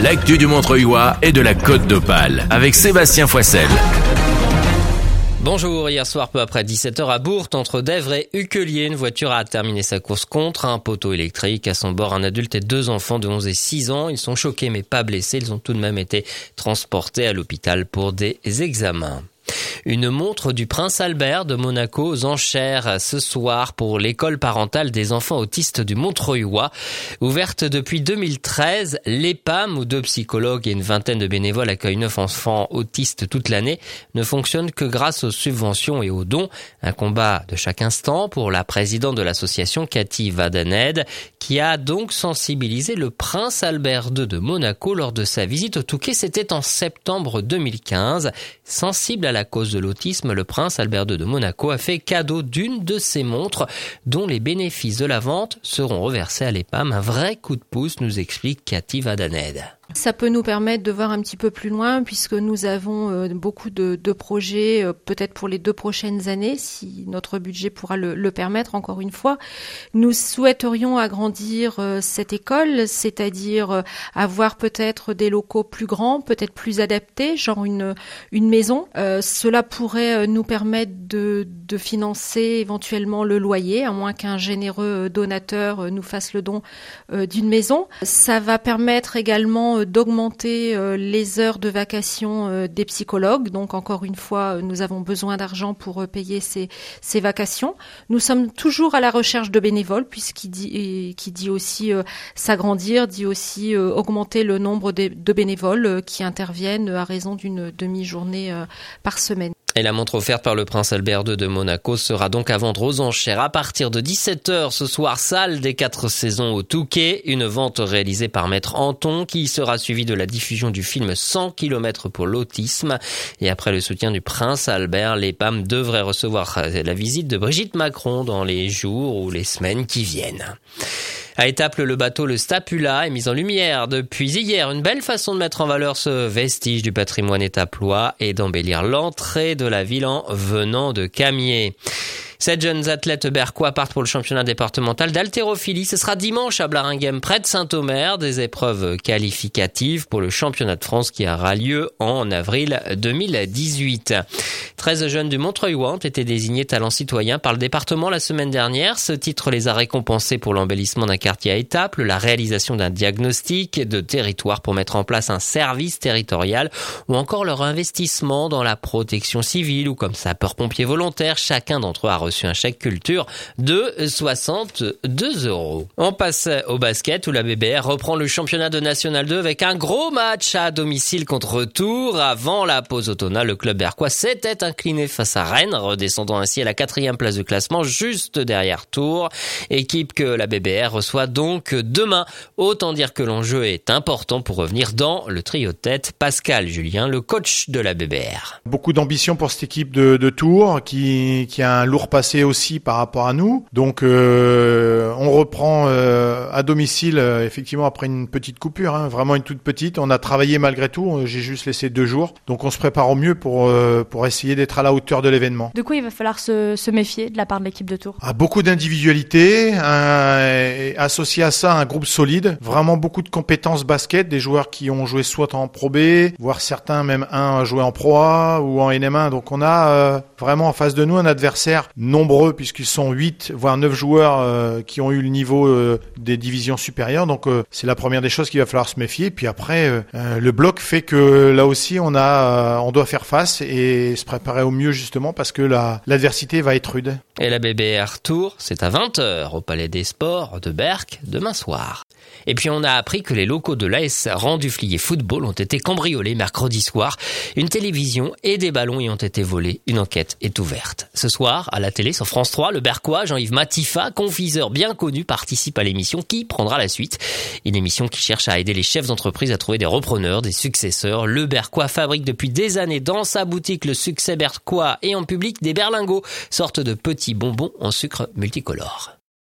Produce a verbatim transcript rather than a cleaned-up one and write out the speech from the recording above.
l'actu du Montreuilois et de la Côte d'Opale avec Sébastien Foissel. Bonjour, hier soir peu après dix-sept heures à Bourte, entre Dèvres et Uquelier, une voiture a terminé sa course contre un poteau électrique. À son bord, un adulte et deux enfants de onze et six ans. Ils sont choqués mais pas blessés. Ils ont tout de même été transportés à l'hôpital pour des examens. Une montre du Prince Albert de Monaco aux enchères ce soir pour l'école parentale des enfants autistes du Montreuilois. Ouverte depuis deux mille treize, l'E P A M, où deux psychologues et une vingtaine de bénévoles accueillent neuf enfants autistes toute l'année, ne fonctionne que grâce aux subventions et aux dons. Un combat de chaque instant pour la présidente de l'association, Cathy Vadaned, qui a donc sensibilisé le Prince Albert deux de Monaco lors de sa visite au Touquet. C'était en septembre deux mille quinze. Sensible à la cause de l'autisme, le Prince Albert deux de Monaco a fait cadeau d'une de ses montres dont les bénéfices de la vente seront reversés à l'E P A M. Un vrai coup de pouce, nous explique Cathy Vadaned. Ça peut nous permettre de voir un petit peu plus loin puisque nous avons euh, beaucoup de, de projets euh, peut-être pour les deux prochaines années si notre budget pourra le, le permettre. Encore une fois, nous souhaiterions agrandir euh, cette école, c'est-à-dire euh, avoir peut-être des locaux plus grands, peut-être plus adaptés, genre une une maison. Euh, cela pourrait nous permettre de, de financer éventuellement le loyer, à moins qu'un généreux donateur nous fasse le don euh, d'une maison. Ça va permettre également d'augmenter les heures de vacation des psychologues. Donc encore une fois, nous avons besoin d'argent pour payer ces, ces vacations. Nous sommes toujours à la recherche de bénévoles, puisqu'il dit, qui dit aussi euh, s'agrandir, dit aussi euh, augmenter le nombre de, de bénévoles euh, qui interviennent à raison d'une demi-journée euh, par semaine. Et la montre offerte par le Prince Albert deux de Monaco sera donc à vendre aux enchères à partir de dix-sept heures ce soir, salle des quatre saisons au Touquet. Une vente réalisée par Maître Anton qui sera suivie de la diffusion du film cent kilomètres pour l'autisme. Et après le soutien du Prince Albert, les P A M devraient recevoir la visite de Brigitte Macron dans les jours ou les semaines qui viennent. À Étaples, le bateau le Stapula est mis en lumière depuis hier. Une belle façon de mettre en valeur ce vestige du patrimoine étaplois et d'embellir l'entrée de la ville en venant de Camier. Sept jeunes athlètes berquois partent pour le championnat départemental d'haltérophilie. Ce sera dimanche à Blaringhem, près de Saint-Omer. Des épreuves qualificatives pour le championnat de France qui aura lieu en avril deux mille dix-huit. treize jeunes du Montreuilois ont été désignés talents citoyens par le département la semaine dernière. Ce titre les a récompensés pour l'embellissement d'un quartier à Étaples, la réalisation d'un diagnostic de territoire pour mettre en place un service territorial ou encore leur investissement dans la protection civile ou comme sapeur-pompier volontaire. Chacun d'entre eux a reçu un chèque culture de soixante-deux euros. On passe au basket où la B B R reprend le championnat de National deux avec un gros match à domicile contre Tours. Avant la pause automnale, le club berquois s'était incliné face à Rennes, redescendant ainsi à la quatrième place du classement juste derrière Tours. Équipe que la B B R reçoit donc demain. Autant dire que l'enjeu est important pour revenir dans le trio de tête. Pascal Julien, le coach de la B B R. Beaucoup d'ambition pour cette équipe de, de Tours qui, qui a un lourd passé aussi par rapport à nous. Donc euh, on reprend euh, à domicile euh, effectivement après une petite coupure, hein, vraiment une toute petite. On a travaillé malgré tout, j'ai juste laissé deux jours. Donc on se prépare au mieux pour euh, pour essayer d'être à la hauteur de l'événement. De quoi il va falloir se, se méfier de la part de l'équipe de Tours? Ah, beaucoup d'individualité, un, associé à ça un groupe solide, vraiment beaucoup de compétences basket, des joueurs qui ont joué soit en Pro B, voire certains même un a joué en Pro A ou en N M un. Donc on a euh, vraiment en face de nous un adversaire nombreux puisqu'ils sont huit voire neuf joueurs euh, qui ont eu le niveau euh, des divisions supérieures. Donc euh, c'est la première des choses qu'il va falloir se méfier. Puis après euh, le bloc fait que là aussi on a euh, on doit faire face et se préparer au mieux justement parce que la l'adversité va être rude. Et la B B R Tours, c'est à vingt heures au Palais des Sports de Berck demain soir. Et puis on a appris que les locaux de l'A S Rang-du-Flier Football ont été cambriolés mercredi soir. Une télévision et des ballons y ont été volés. Une enquête est ouverte. Ce soir, à la télé sur France trois, le Berquois Jean-Yves Matifa, confiseur bien connu, participe à l'émission qui prendra la suite. Une émission qui cherche à aider les chefs d'entreprise à trouver des repreneurs, des successeurs. Le Berquois fabrique depuis des années dans sa boutique le succès berquois et en public des berlingots, sorte de petits bonbons en sucre multicolore.